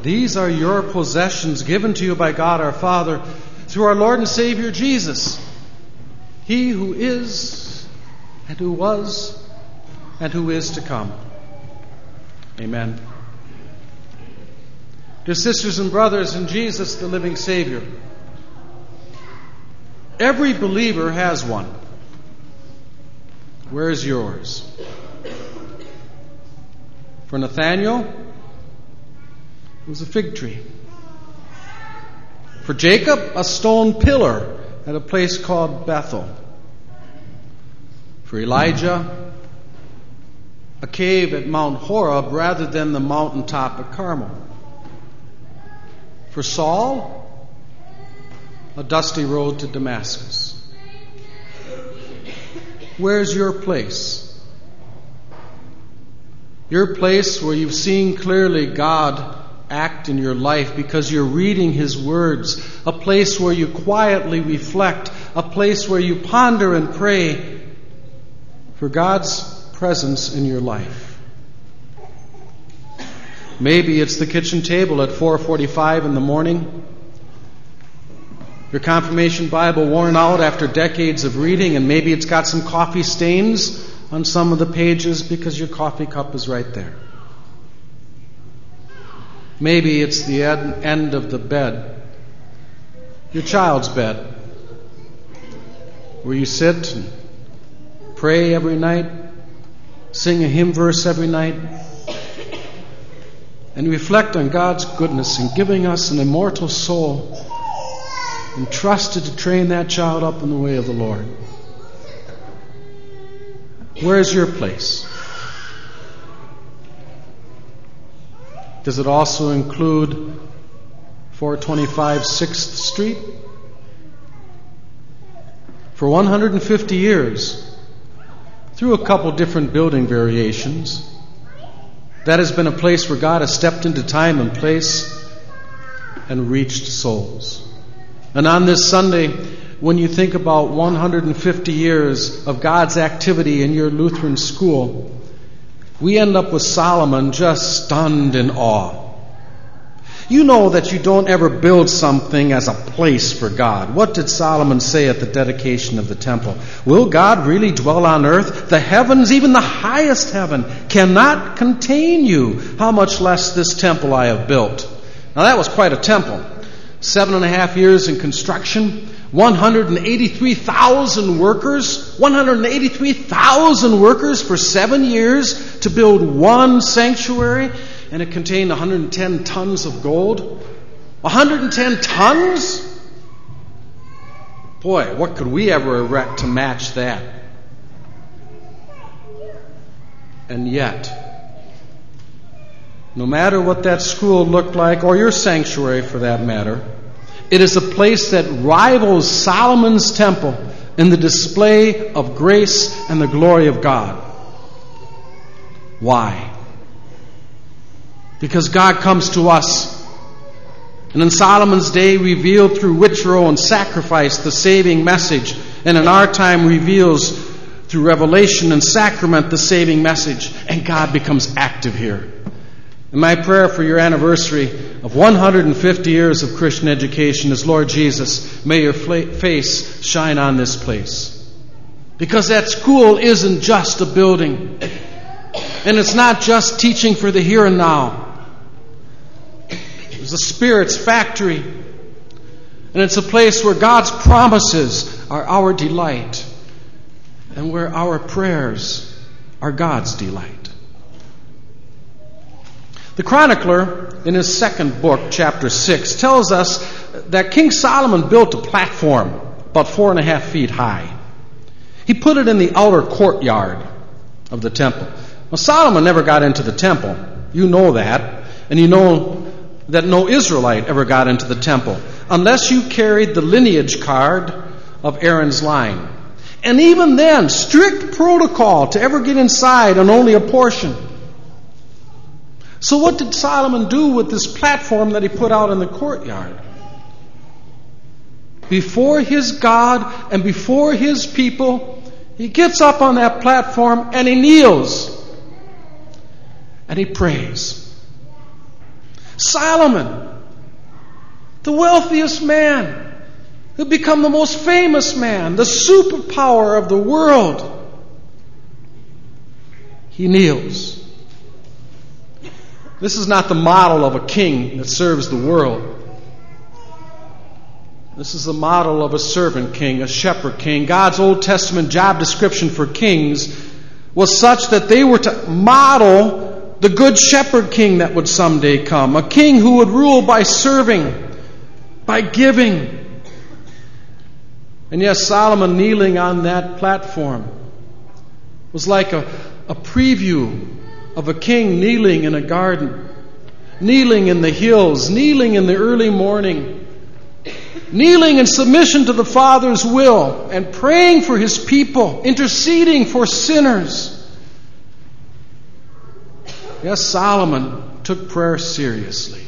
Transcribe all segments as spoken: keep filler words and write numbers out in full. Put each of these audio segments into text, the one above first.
These are your possessions given to you by God our Father through our Lord and Savior Jesus. He who is and who was and who is to come. Amen. Dear sisters and brothers in Jesus, the living Savior, every believer has one. Where is yours? For Nathaniel, it was a fig tree. For Jacob, a stone pillar at a place called Bethel. For Elijah, a cave at Mount Horeb rather than the mountaintop at Carmel. For Saul, a dusty road to Damascus. Where's your place? Your place where you've seen clearly God act in your life because you're reading His words. A place where you quietly reflect. A place where you ponder and pray for God's presence in your life. Maybe it's the kitchen table at four forty-five in the morning. Your confirmation Bible worn out after decades of reading, and maybe it's got some coffee stains on some of the pages because your coffee cup is right there. Maybe it's the ed- end of the bed, your child's bed, where you sit and pray every night, sing a hymn verse every night, and reflect on God's goodness in giving us an immortal soul, entrusted to train that child up in the way of the Lord. Where's your place? Does it also include four twenty-five sixth Street? For one hundred fifty years, through a couple different building variations, that has been a place where God has stepped into time and place and reached souls. And on this Sunday, when you think about one hundred fifty years of God's activity in your Lutheran school, we end up with Solomon just stunned in awe. You know that you don't ever build something as a place for God. What did Solomon say at the dedication of the temple? Will God really dwell on earth? The heavens, even the highest heaven, cannot contain you. How much less this temple I have built? Now that was quite a temple. Seven and a half years in construction, one hundred eighty-three thousand workers, one hundred eighty-three thousand workers for seven years to build one sanctuary, and it contained one hundred ten tons of gold. one hundred ten tons? Boy, what could we ever erect to match that? And yet, no matter what that school looked like, or your sanctuary for that matter, it is a place that rivals Solomon's temple in the display of grace and the glory of God. Why? Because God comes to us, and in Solomon's day revealed through ritual and sacrifice the saving message, and in our time reveals through revelation and sacrament the saving message, and God becomes active here. And my prayer for your anniversary of one hundred fifty years of Christian education is, Lord Jesus, may your face shine on this place. Because that school isn't just a building. And it's not just teaching for the here and now. It's the Spirit's factory. And it's a place where God's promises are our delight. And where our prayers are God's delight. The chronicler, in his second book, chapter six, tells us that King Solomon built a platform about four and a half feet high. He put it in the outer courtyard of the temple. Well, Solomon never got into the temple. You know that. And you know that no Israelite ever got into the temple unless you carried the lineage card of Aaron's line. And even then, strict protocol to ever get inside and only a portion. So what did Solomon do with this platform that he put out in the courtyard? Before his God and before his people, he gets up on that platform and he kneels. And he prays. Solomon, the wealthiest man, who become the most famous man, the superpower of the world. He kneels. This is not the model of a king that serves the world. This is the model of a servant king, a shepherd king. God's Old Testament job description for kings was such that they were to model the good shepherd king that would someday come. A king who would rule by serving, by giving. And yes, Solomon kneeling on that platform was like a, a preview of a king kneeling in a garden, kneeling in the hills, kneeling in the early morning, kneeling in submission to the Father's will and praying for His people, interceding for sinners. Yes, Solomon took prayer seriously.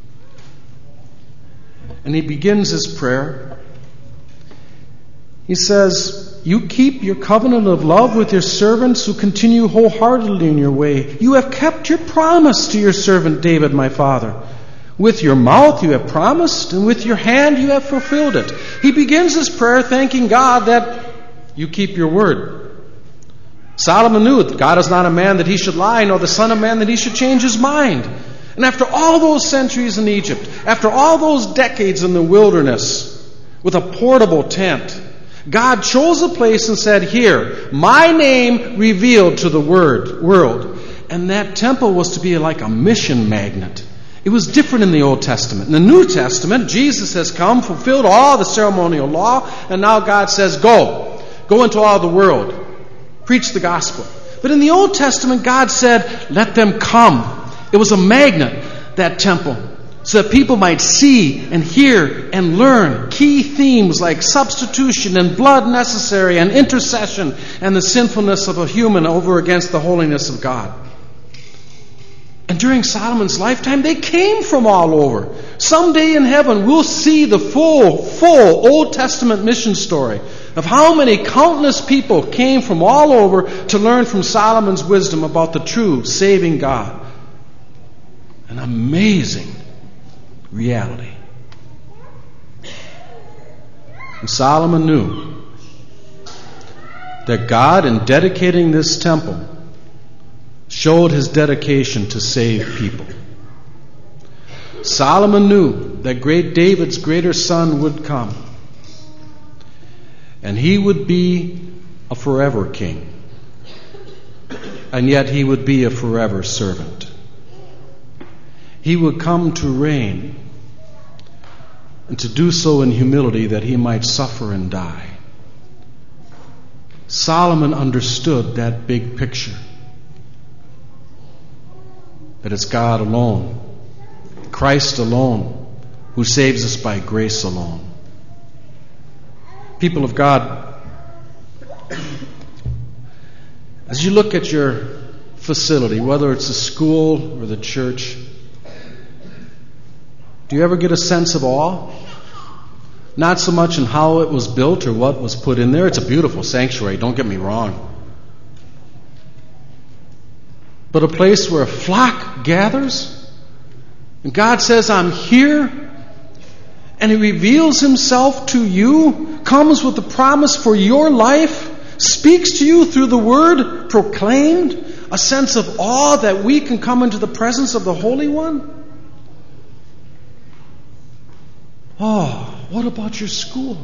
And he begins his prayer. He says, "You keep your covenant of love with your servants who continue wholeheartedly in your way. You have kept your promise to your servant David, my father. With your mouth you have promised, and with your hand you have fulfilled it." He begins his prayer thanking God that you keep your word. Solomon knew that God is not a man that he should lie, nor the son of man that he should change his mind. And after all those centuries in Egypt, after all those decades in the wilderness, with a portable tent, God chose a place and said, "Here, my name revealed to the word, world." And that temple was to be like a mission magnet. It was different in the Old Testament. In the New Testament, Jesus has come, fulfilled all the ceremonial law, and now God says, "Go. Go into all the world. Preach the gospel." But in the Old Testament, God said, "Let them come." It was a magnet, that temple, so that people might see and hear and learn key themes like substitution and blood necessary and intercession and the sinfulness of a human over against the holiness of God. And during Solomon's lifetime, they came from all over. Someday in heaven, we'll see the full, full Old Testament mission story of how many countless people came from all over to learn from Solomon's wisdom about the true, saving God. An amazing reality. And Solomon knew that God, in dedicating this temple, showed his dedication to save people. Solomon knew that great David's greater son would come, and he would be a forever king, and yet he would be a forever servant. He would come to reign, and to do so in humility that he might suffer and die. Solomon understood that big picture, that it's God alone, Christ alone, who saves us by grace alone. People of God, as you look at your facility, whether it's a school or the church, do you ever get a sense of awe? Not so much in how it was built or what was put in there. It's a beautiful sanctuary, don't get me wrong. But a place where a flock gathers, and God says, "I'm here," and He reveals Himself to you, comes with a promise for your life, speaks to you through the Word proclaimed, a sense of awe that we can come into the presence of the Holy One. Oh, what about your school?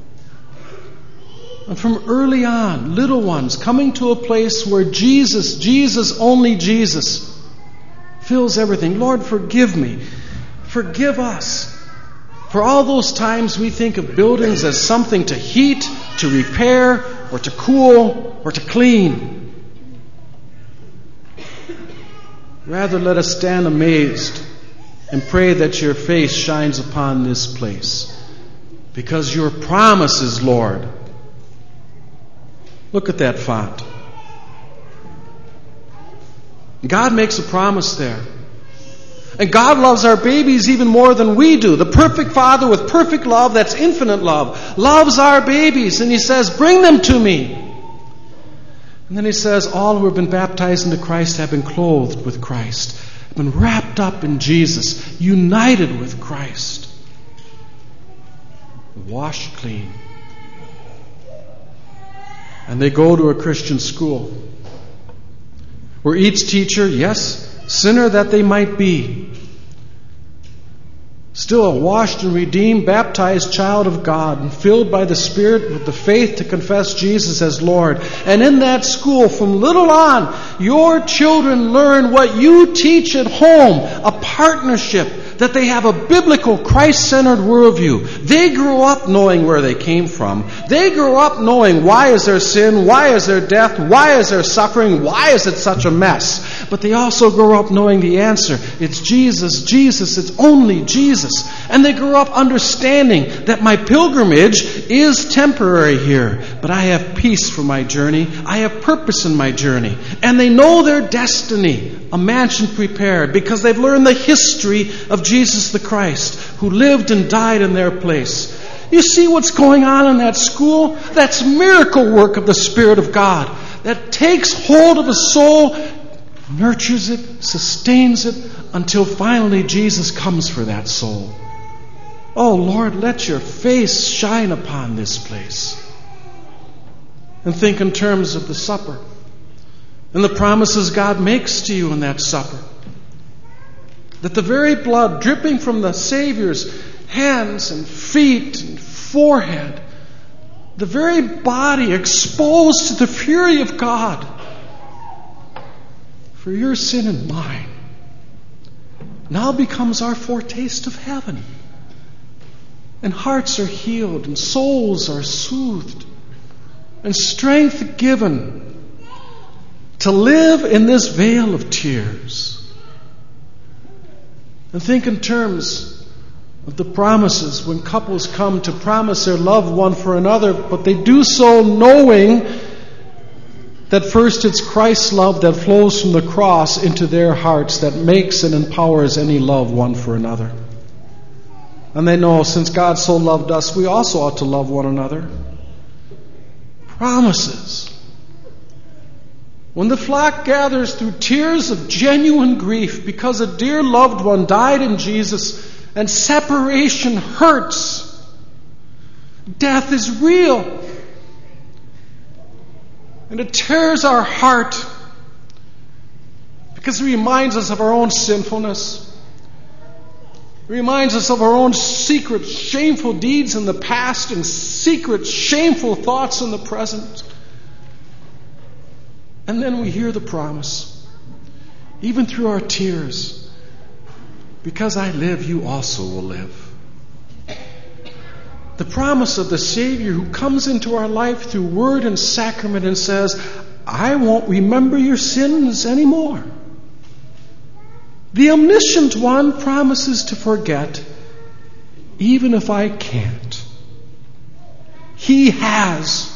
And from early on, little ones coming to a place where Jesus, Jesus, only Jesus, fills everything. Lord, forgive me. Forgive us. For all those times we think of buildings as something to heat, to repair, or to cool, or to clean. Rather, let us stand amazed and pray that your face shines upon this place, because your promises, Lord. Look at that font. God makes a promise there. And God loves our babies even more than we do. The perfect Father with perfect love, that's infinite love, loves our babies. And He says, "Bring them to me." And then He says, "All who have been baptized into Christ have been clothed with Christ." They've been wrapped up in Jesus, united with Christ, washed clean. And they go to a Christian school where each teacher, yes, sinner that they might be, still a washed and redeemed, baptized child of God and filled by the Spirit with the faith to confess Jesus as Lord. And in that school, from little on, your children learn what you teach at home, a partnership, that they have a biblical, Christ-centered worldview. They grow up knowing where they came from. They grow up knowing why is there sin, why is there death, why is there suffering, why is it such a mess. But they also grow up knowing the answer. It's Jesus, Jesus, it's only Jesus. And they grow up understanding that my pilgrimage is temporary here, but I have peace for my journey. I have purpose in my journey. And they know their destiny, a mansion prepared, because they've learned the history of Jesus the Christ, who lived and died in their place. You see what's going on in that school? That's miracle work of the Spirit of God that takes hold of a soul, nurtures it, sustains it, until finally Jesus comes for that soul. Oh Lord, let your face shine upon this place. And think in terms of the supper and the promises God makes to you in that supper. That the very blood dripping from the Savior's hands and feet and forehead, the very body exposed to the fury of God for your sin and mine, now becomes our foretaste of heaven. And hearts are healed, and souls are soothed, and strength given to live in this vale of tears. And think in terms of the promises when couples come to promise their love one for another, but they do so knowing that first it's Christ's love that flows from the cross into their hearts that makes and empowers any love one for another. And they know since God so loved us, we also ought to love one another. Promises. When the flock gathers through tears of genuine grief because a dear loved one died in Jesus and separation hurts, death is real. And it tears our heart because it reminds us of our own sinfulness. It reminds us of our own secret, shameful deeds in the past and secret, shameful thoughts in the present. And then we hear the promise, even through our tears, because I live, you also will live. The promise of the Savior who comes into our life through word and sacrament and says, I won't remember your sins anymore. The omniscient one promises to forget, even if I can't. He has.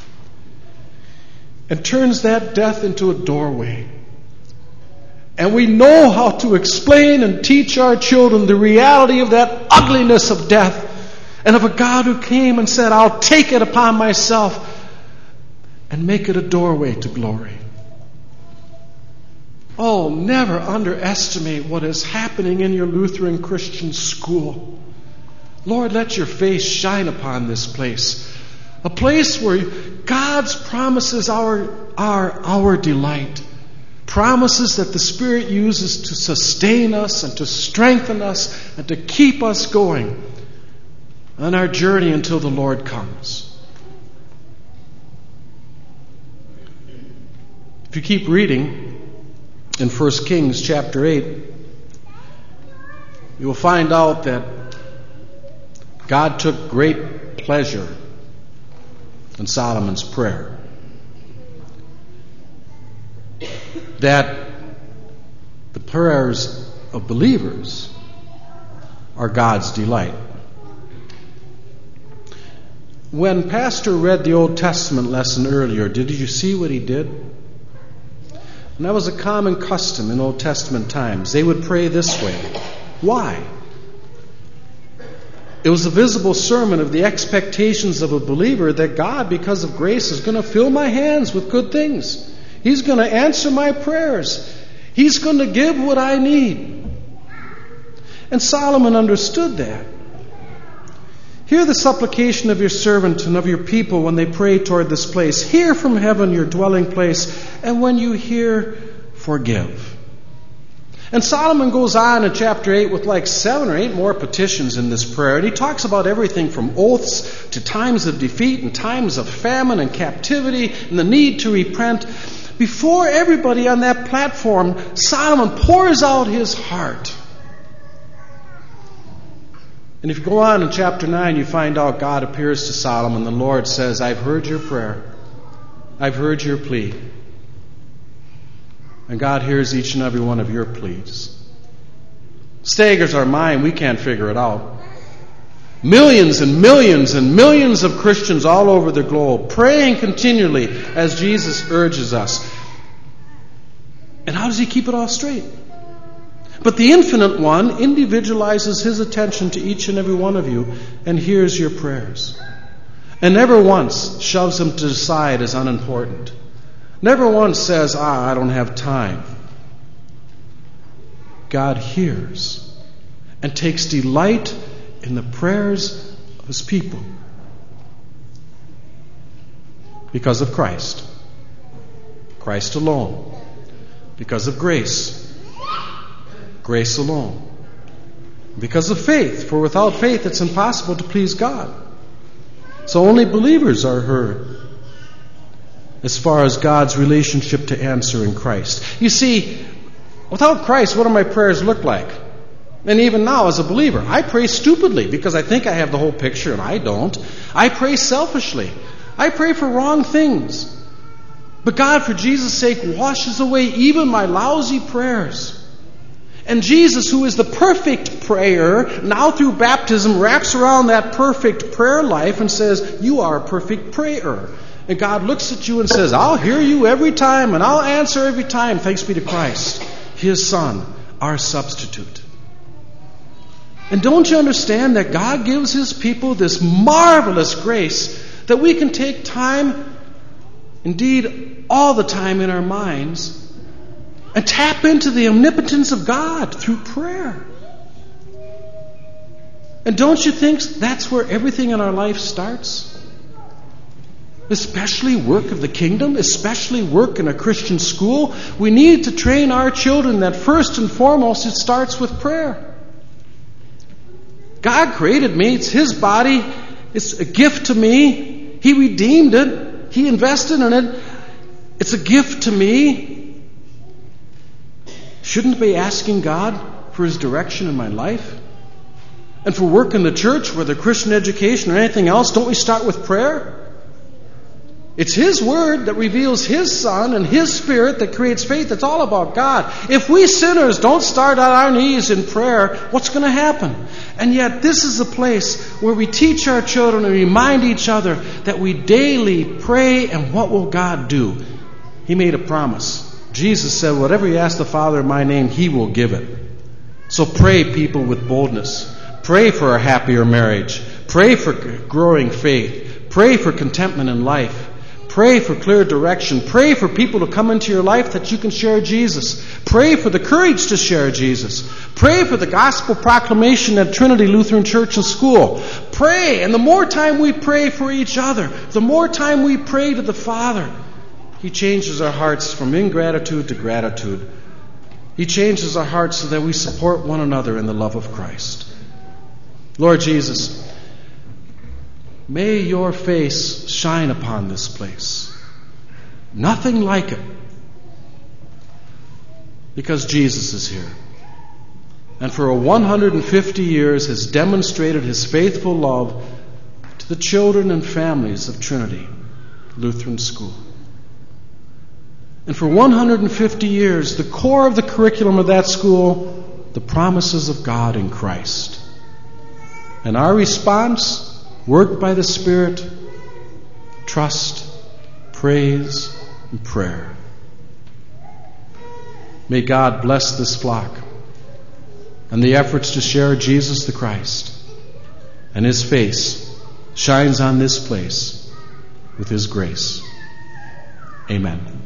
And turns that death into a doorway. And we know how to explain and teach our children the reality of that ugliness of death and of a God who came and said, I'll take it upon myself and make it a doorway to glory. Oh, never underestimate what is happening in your Lutheran Christian school. Lord, let your face shine upon this place. A place where God's promises are, are our delight. Promises that the Spirit uses to sustain us and to strengthen us and to keep us going on our journey until the Lord comes. If you keep reading in First Kings chapter eight, you will find out that God took great pleasure in Solomon's prayer. That the prayers of believers are God's delight. When Pastor read the Old Testament lesson earlier, did you see what he did? And that was a common custom in Old Testament times. They would pray this way. Why? It was a visible sermon of the expectations of a believer that God, because of grace, is going to fill my hands with good things. He's going to answer my prayers. He's going to give what I need. And Solomon understood that. Hear the supplication of your servant and of your people when they pray toward this place. Hear from heaven your dwelling place, and when you hear, forgive. And Solomon goes on in chapter eight with like seven or eight more petitions in this prayer. And he talks about everything from oaths to times of defeat and times of famine and captivity and the need to repent. Before everybody on that platform, Solomon pours out his heart. And if you go on in chapter nine, you find out God appears to Solomon. The Lord says, I've heard your prayer. I've heard your plea. And God hears each and every one of your pleas. Staggers our mind. We can't figure it out. Millions and millions and millions of Christians all over the globe praying continually as Jesus urges us. And how does he keep it all straight? But the Infinite One individualizes his attention to each and every one of you and hears your prayers. And never once shoves them to the side as unimportant. Never once says, ah, I don't have time. God hears and takes delight in the prayers of his people. Because of Christ. Christ alone. Because of grace. Grace alone. Because of faith, for without faith it's impossible to please God. So only believers are heard as far as God's relationship to answer in Christ. You see, without Christ, what do my prayers look like? And even now as a believer, I pray stupidly because I think I have the whole picture and I don't. I pray selfishly. I pray for wrong things. But God, for Jesus' sake, washes away even my lousy prayers. And Jesus, who is the perfect prayer, now through baptism wraps around that perfect prayer life and says, you are a perfect prayer. And God looks at you and says, I'll hear you every time and I'll answer every time. Thanks be to Christ, his Son, our substitute. And don't you understand that God gives his people this marvelous grace that we can take time, indeed all the time in our minds, and tap into the omnipotence of God through prayer. And don't you think that's where everything in our life starts? Especially work of the kingdom, especially work in a Christian school. We need to train our children that first and foremost it starts with prayer. God created me. It's his body. It's a gift to me. He redeemed it. He invested in it. It's a gift to me. Shouldn't I be asking God for his direction in my life? And for work in the church, whether Christian education or anything else, don't we start with prayer? It's his word that reveals his Son and his Spirit that creates faith. It's all about God. If we sinners don't start on our knees in prayer, what's going to happen? And yet this is a place where we teach our children and remind each other that we daily pray, and what will God do? He made a promise. Jesus said, whatever you ask the Father in my name, he will give it. So pray, people, with boldness. Pray for a happier marriage. Pray for growing faith. Pray for contentment in life. Pray for clear direction. Pray for people to come into your life that you can share Jesus. Pray for the courage to share Jesus. Pray for the gospel proclamation at Trinity Lutheran Church and School. Pray, and the more time we pray for each other, the more time we pray to the Father, he changes our hearts from ingratitude to gratitude. He changes our hearts so that we support one another in the love of Christ. Lord Jesus, may your face shine upon this place. Nothing like it. Because Jesus is here. And for one hundred fifty years has demonstrated his faithful love to the children and families of Trinity Lutheran School. And for one hundred fifty years, the core of the curriculum of that school, the promises of God in Christ. And our response, worked by the Spirit, trust, praise, and prayer. May God bless this flock and the efforts to share Jesus the Christ. And his face shines on this place with his grace. Amen.